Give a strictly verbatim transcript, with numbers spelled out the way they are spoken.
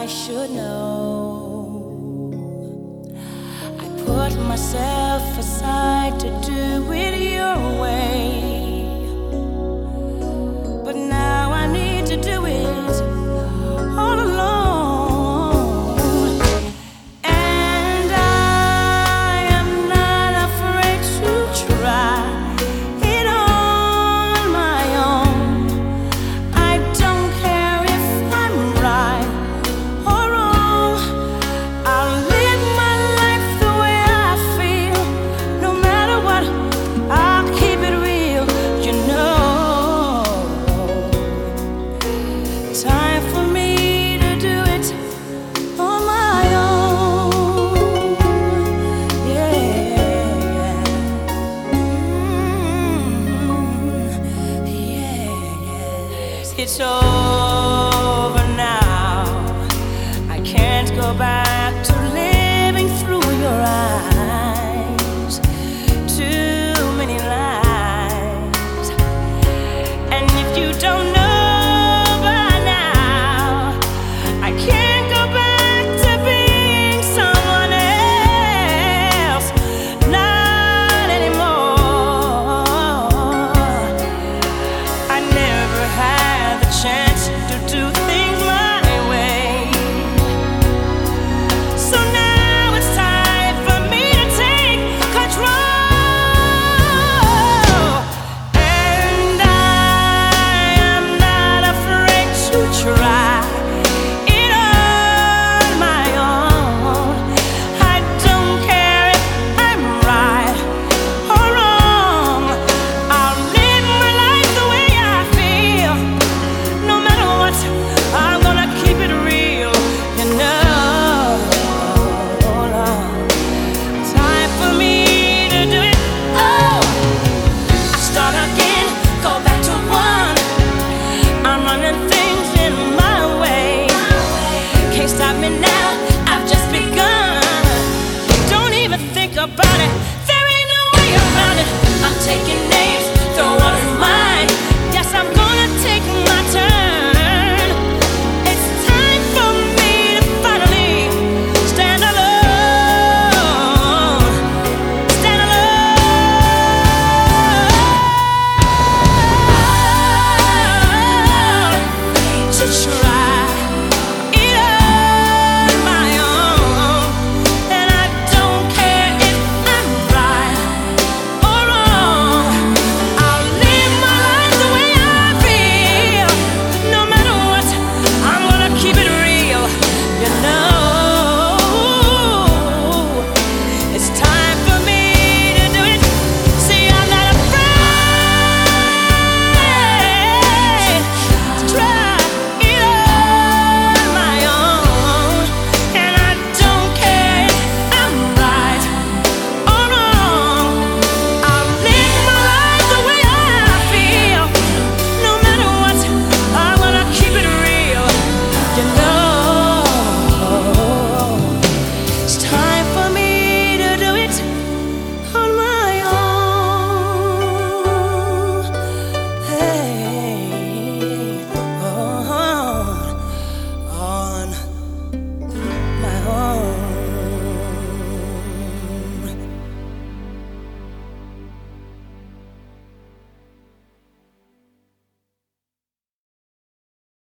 I should know. I put myself aside to do it your way, but now I need to do it all alone. And I am not afraid to try it on my own. I don't care if I'm right or wrong. I'll live my life the way I feel. No matter what, I'll keep it real, you know. Time for me to do it on my own. Yeah. Mm, yeah, yeah. It's all